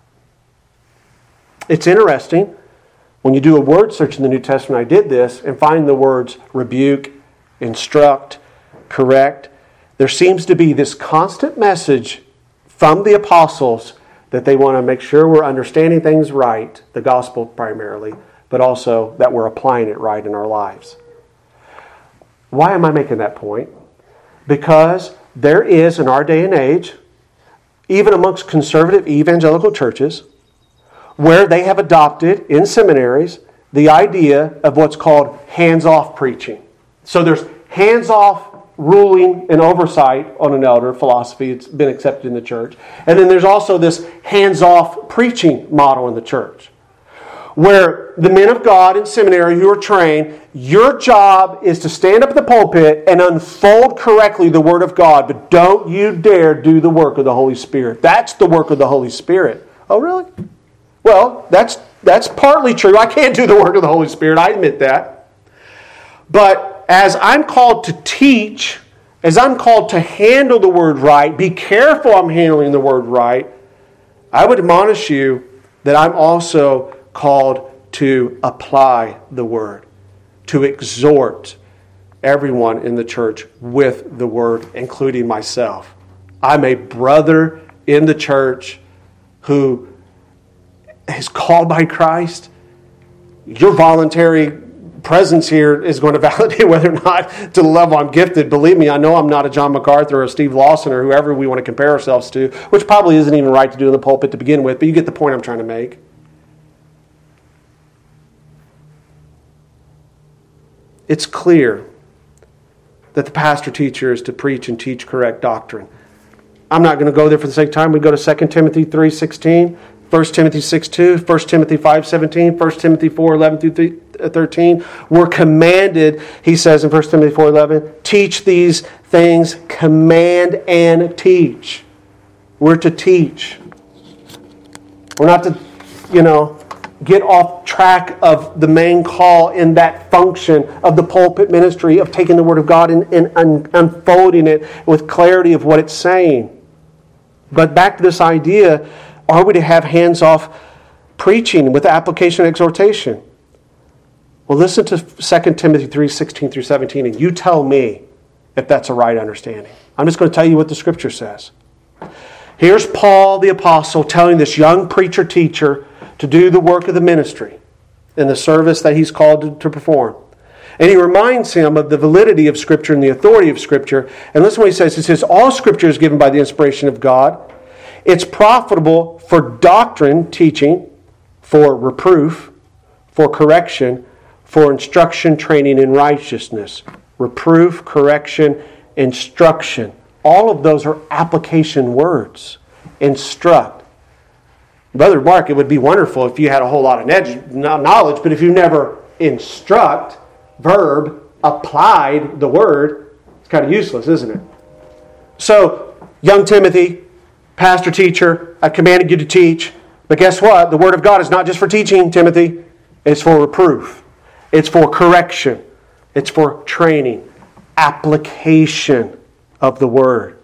It's interesting. When you do a word search in the New Testament, I did this, and find the words rebuke, instruct, correct, there seems to be this constant message from the apostles that they want to make sure we're understanding things right, the gospel primarily, but also that we're applying it right in our lives. Why am I making that point? Because there is, in our day and age, even amongst conservative evangelical churches, where they have adopted in seminaries the idea of what's called hands-off preaching. So there's hands-off ruling and oversight on an elder philosophy. It's been accepted in the church. And then there's also this hands-off preaching model in the church, where the men of God in seminary who are trained, your job is to stand up at the pulpit and unfold correctly the Word of God, but don't you dare do the work of the Holy Spirit. That's the work of the Holy Spirit. Oh, really? Well, that's partly true. I can't do the work of the Holy Spirit. I admit that. But as I'm called to teach, as I'm called to handle the Word right, be careful I'm handling the Word right, I would admonish you that I'm also called to apply the Word, to exhort everyone in the church with the Word, including myself. I'm a brother in the church who is called by Christ. Your voluntary presence here is going to validate whether or not to the level I'm gifted. Believe me, I know I'm not a John MacArthur or a Steve Lawson or whoever we want to compare ourselves to, which probably isn't even right to do in the pulpit to begin with, but you get the point I'm trying to make. It's clear that the pastor-teacher is to preach and teach correct doctrine. I'm not going to go there for the sake of time. We go to 2 Timothy 3:16, 1 Timothy 6:2, 1 Timothy 5:17, 1 Timothy 4:11-13. We're commanded, he says in 1 Timothy 4:11, teach these things, command and teach. We're to teach. We're not to, get off track of the main call in that function of the pulpit ministry of taking the Word of God and unfolding it with clarity of what it's saying. But back to this idea, are we to have hands-off preaching with application and exhortation? Well, listen to 2 Timothy 3:16-17, and you tell me if that's a right understanding. I'm just going to tell you what the Scripture says. Here's Paul the Apostle telling this young preacher-teacher to do the work of the ministry in the service that he's called to perform. And he reminds him of the validity of Scripture and the authority of Scripture. And listen to what he says. He says, all Scripture is given by the inspiration of God. It's profitable for doctrine, teaching, for reproof, for correction, for instruction, training in righteousness. Reproof, correction, instruction. All of those are application words. Instruct. Brother Mark, it would be wonderful if you had a whole lot of knowledge, but if you never instruct, verb, applied the word, it's kind of useless, isn't it? So, young Timothy, pastor, teacher, I've commanded you to teach. But guess what? The Word of God is not just for teaching, Timothy. It's for reproof. It's for correction. It's for training. Application of the Word.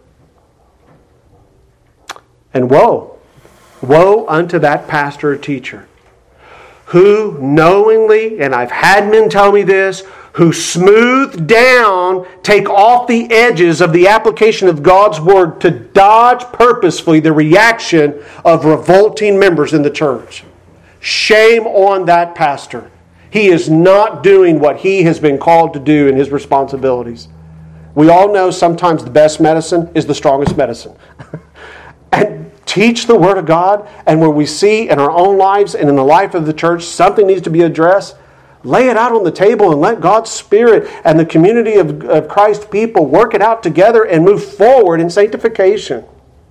And woe unto that pastor or teacher who knowingly, and I've had men tell me this, who smooth down, take off the edges of the application of God's Word to dodge purposefully the reaction of revolting members in the church. Shame on that pastor. He is not doing what he has been called to do in his responsibilities. We all know sometimes the best medicine is the strongest medicine. And teach the Word of God, and when we see in our own lives and in the life of the church something needs to be addressed, lay it out on the table and let God's Spirit and the community of Christ people work it out together and move forward in sanctification.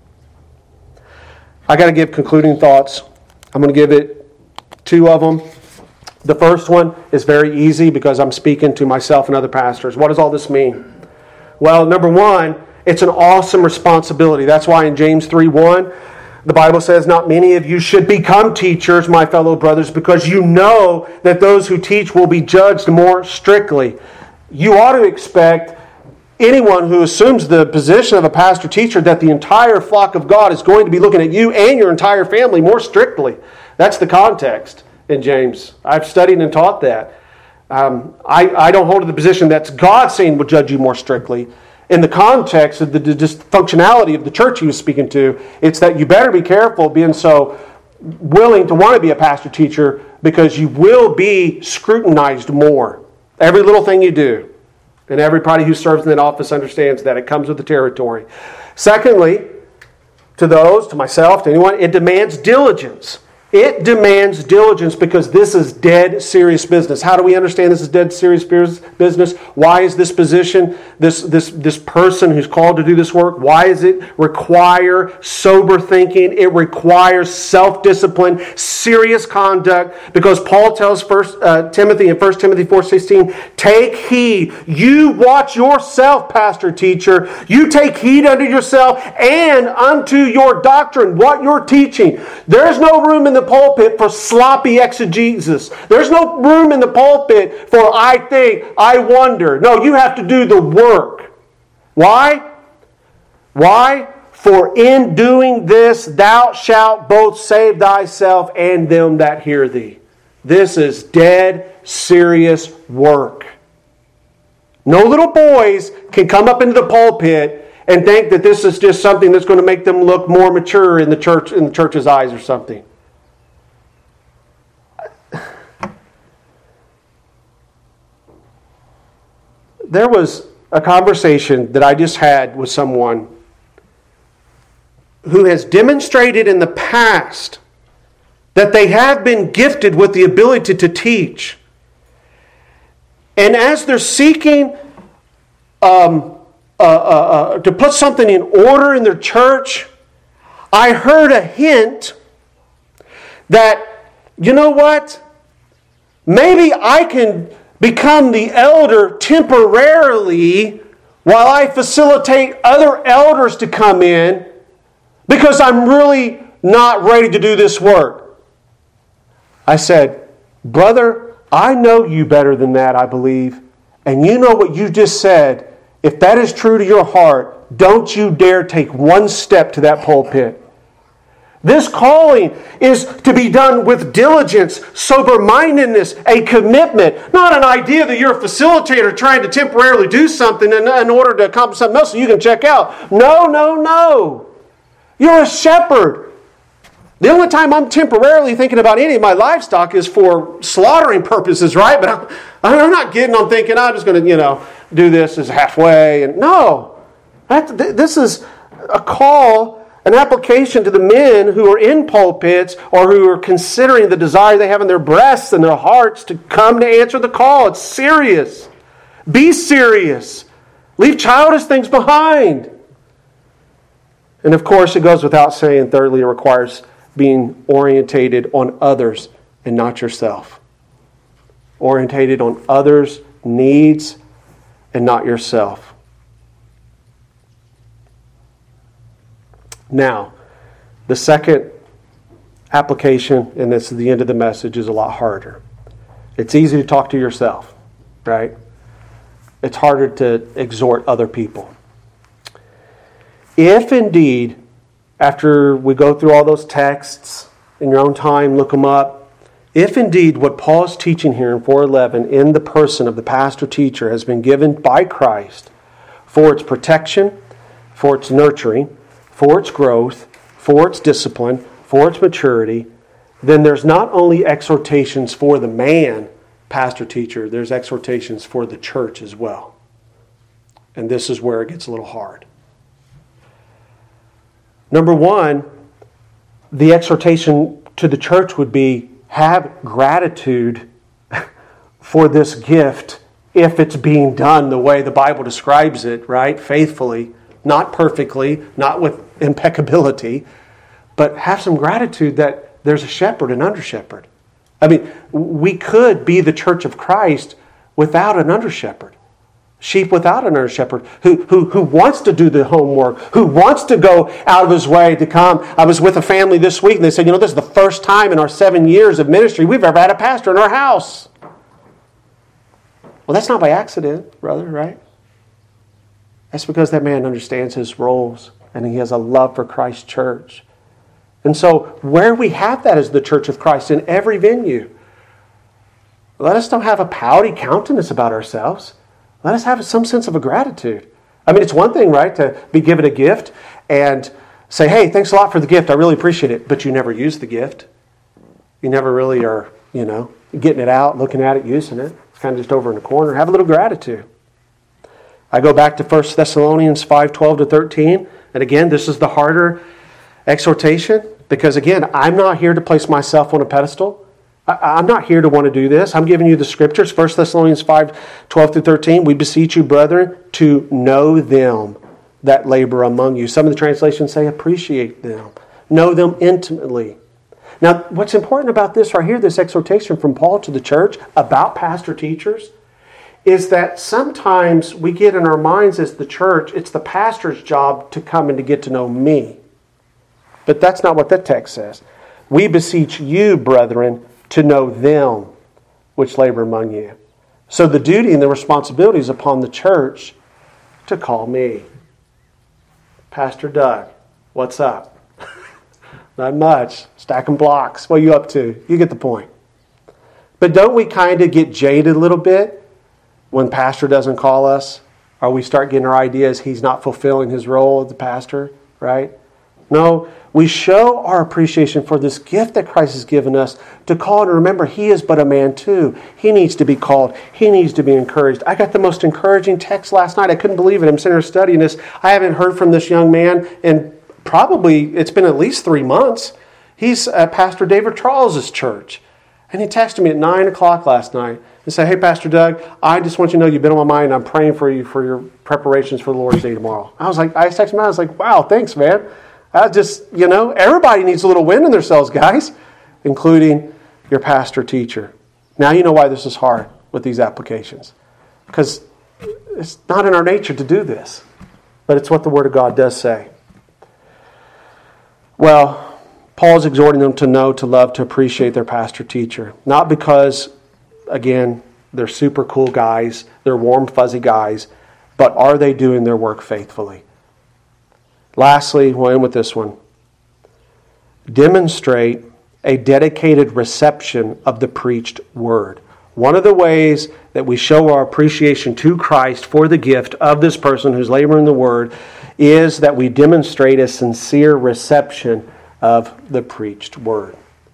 I got to give concluding thoughts. I'm going to give it 2 of them. The first one is very easy because I'm speaking to myself and other pastors. What does all this mean? Well, number 1, it's an awesome responsibility. That's why in James 3:1, the Bible says, not many of you should become teachers, my fellow brothers, because you know that those who teach will be judged more strictly. You ought to expect anyone who assumes the position of a pastor-teacher that the entire flock of God is going to be looking at you and your entire family more strictly. That's the context in James. I've studied and taught that. I don't hold to the position that's God saying will judge you more strictly. In the context of the dysfunctionality of the church he was speaking to, it's that you better be careful being so willing to want to be a pastor-teacher because you will be scrutinized more. Every little thing you do. And everybody who serves in that office understands that. It comes with the territory. Secondly, to myself, to anyone, it demands diligence. It demands diligence because this is dead serious business. How do we understand this is dead serious business? Why is this position, this person who's called to do this work, why does it require sober thinking? It requires self-discipline, serious conduct, because Paul tells Timothy in 1 Timothy 4:16, take heed. You watch yourself, pastor, teacher. You take heed unto yourself and unto your doctrine, what you're teaching. There's no room in the pulpit for sloppy exegesis. There's no room in the pulpit for I think, I wonder. No, you have to do the work. Why? Why? For in doing this thou shalt both save thyself and them that hear thee. This is dead serious work. No little boys can come up into the pulpit and think that this is just something that's going to make them look more mature in the church's eyes or something. There was a conversation that I just had with someone who has demonstrated in the past that they have been gifted with the ability to teach. And as they're seeking to put something in order in their church, I heard a hint that, you know what? Maybe I can become the elder temporarily while I facilitate other elders to come in because I'm really not ready to do this work. I said, brother, I know you better than that, I believe. And you know what you just said. If that is true to your heart, don't you dare take one step to that pulpit. This calling is to be done with diligence, sober-mindedness, a commitment. Not an idea that you're a facilitator trying to temporarily do something in order to accomplish something else so you can check out. No. You're a shepherd. The only time I'm temporarily thinking about any of my livestock is for slaughtering purposes, right? But I'm not getting on thinking I'm just going to, do this as halfway. And no, this is a call, an application to the men who are in pulpits or who are considering the desire they have in their breasts and their hearts to come to answer the call. It's serious. Be serious. Leave childish things behind. And of course, it goes without saying, thirdly, it requires being orientated on others and not yourself. Orientated on others' needs and not yourself. Now, the second application, and this is the end of the message, is a lot harder. It's easy to talk to yourself, right? It's harder to exhort other people. If indeed, after we go through all those texts in your own time, look them up, if indeed what Paul is teaching here in 4:11 in the person of the pastor-teacher has been given by Christ for its protection, for its nurturing, for its growth, for its discipline, for its maturity, then there's not only exhortations for the man, pastor-teacher, there's exhortations for the church as well. And this is where it gets a little hard. Number one, the exhortation to the church would be, have gratitude for this gift if it's being done the way the Bible describes it, right? Faithfully, not perfectly, not with impeccability, but have some gratitude that there's a shepherd and under shepherd. I mean, we could be the church of Christ without an under shepherd. Sheep without an under shepherd who wants to do the homework, who wants to go out of his way to come. I was with a family this week and they said, this is the first time in our 7 years of ministry we've ever had a pastor in our house. Well, that's not by accident, brother, right? That's because that man understands his roles and he has a love for Christ's church. And so where we have that as the church of Christ in every venue, let us don't have a pouty countenance about ourselves. Let us have some sense of a gratitude. I mean, it's one thing, right, to be given a gift and say, hey, thanks a lot for the gift. I really appreciate it. But you never use the gift. You never really are, getting it out, looking at it, using it. It's kind of just over in the corner. Have a little gratitude. I go back to 1 Thessalonians 5:12-13. And again, this is the harder exhortation. Because again, I'm not here to place myself on a pedestal. I'm not here to want to do this. I'm giving you the scriptures. 1 Thessalonians 5:12-13. We beseech you, brethren, to know them that labor among you. Some of the translations say appreciate them. Know them intimately. Now, what's important about this right here, this exhortation from Paul to the church about pastor teachers, is that sometimes we get in our minds as the church, it's the pastor's job to come and to get to know me. But that's not what that text says. We beseech you, brethren, to know them which labor among you. So the duty and the responsibility is upon the church to call me. Pastor Doug, what's up? Not much. Stacking blocks. What are you up to? You get the point. But don't we kind of get jaded a little bit when pastor doesn't call us? Or we start getting our ideas he's not fulfilling his role as the pastor, right? No, we show our appreciation for this gift that Christ has given us to call and remember he is but a man too. He needs to be called. He needs to be encouraged. I got the most encouraging text last night. I couldn't believe it. I'm sitting here studying this. I haven't heard from this young man in probably, it's been at least 3 months. He's at Pastor David Charles' church. And he texted me at 9 o'clock last night and said, hey, Pastor Doug, I just want you to know you've been on my mind. I'm praying for you for your preparations for the Lord's Day tomorrow. I texted him out. I was like, wow, thanks, man. I just, everybody needs a little wind in their sails, guys, including your pastor teacher. Now you know why this is hard with these applications. Because it's not in our nature to do this. But it's what the Word of God does say. Well, Paul's exhorting them to know, to love, to appreciate their pastor teacher. Not because, again, they're super cool guys, they're warm, fuzzy guys, but are they doing their work faithfully? Lastly, we'll end with this one. Demonstrate a dedicated reception of the preached word. One of the ways that we show our appreciation to Christ for the gift of this person who's laboring the word is that we demonstrate a sincere reception of the preached word.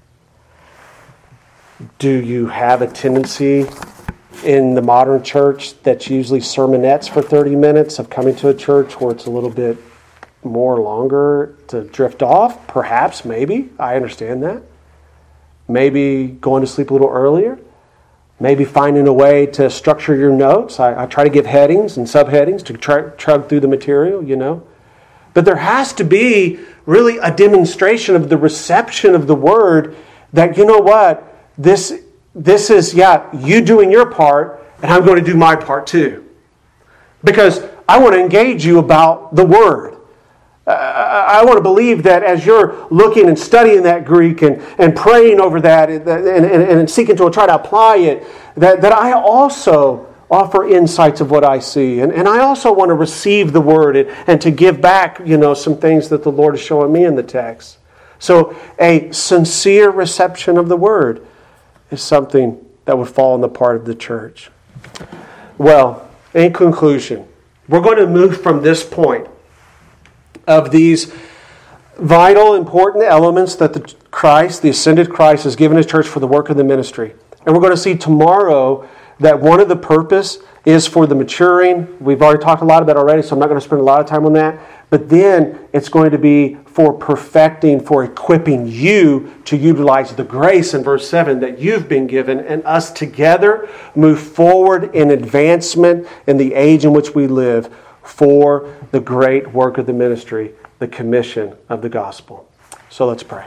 Do you have a tendency in the modern church that's usually sermonettes for 30 minutes of coming to a church where it's a little bit more longer to drift off? Perhaps, maybe. I understand that. Maybe going to sleep a little earlier. Maybe finding a way to structure your notes. I try to give headings and subheadings to chug through the material, But there has to be really a demonstration of the reception of the Word that, you know what, this is, you doing your part, and I'm going to do my part too. Because I want to engage you about the Word. I want to believe that as you're looking and studying that Greek and praying over that and seeking to try to apply it, that I also offer insights of what I see. And I also want to receive the Word and to give back, some things that the Lord is showing me in the text. So a sincere reception of the Word is something that would fall on the part of the church. Well, in conclusion, we're going to move from this point of these vital, important elements that the ascended Christ, has given His church for the work of the ministry. And we're going to see tomorrow that one of the purpose is for the maturing. We've already talked a lot about it already, so I'm not going to spend a lot of time on that. But then it's going to be for perfecting, for equipping you to utilize the grace in verse 7 that you've been given, and us together move forward in advancement in the age in which we live for the great work of the ministry, the commission of the gospel. So let's pray.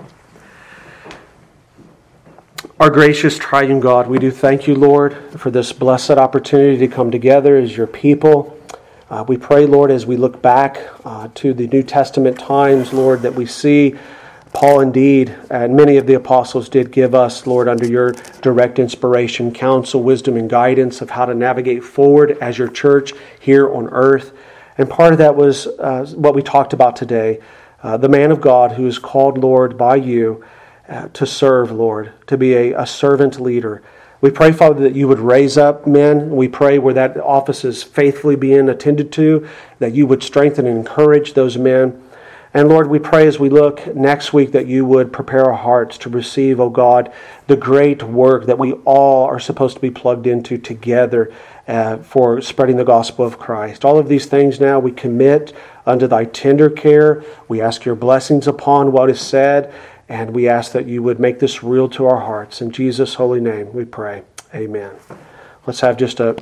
Our gracious triune God, we do thank you, Lord, for this blessed opportunity to come together as your people. We pray, Lord, as we look back to the New Testament times, Lord, that we see Paul indeed, and many of the apostles did give us, Lord, under your direct inspiration, counsel, wisdom, and guidance of how to navigate forward as your church here on earth. And part of that was what we talked about today, the man of God who is called, Lord, by you to serve, Lord, to be a servant leader. We pray, Father, that you would raise up men. We pray where that office is faithfully being attended to, that you would strengthen and encourage those men. And Lord, we pray as we look next week that you would prepare our hearts to receive, oh God, the great work that we all are supposed to be plugged into together for spreading the gospel of Christ. All of these things now we commit unto thy tender care. We ask your blessings upon what is said, and we ask that you would make this real to our hearts. In Jesus' holy name we pray. Amen. Let's have just a